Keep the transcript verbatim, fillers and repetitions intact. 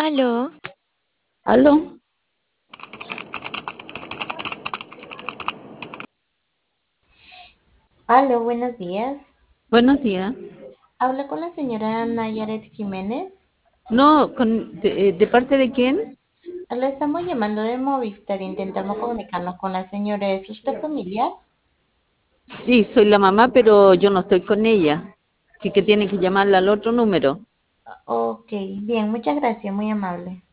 Aló, Aló, Aló, buenos días. buenos días. Hablo con la señora Nayaret Jiménez. No, con, de, eh, ¿de parte de quién? Le estamos llamando de Movistar. Intentamos comunicarnos con la señora. ¿Es usted familiar? Sí, soy la mamá, pero yo no estoy con ella. Así que tiene que llamarla al otro número. Ok, bien, muchas gracias, muy amable.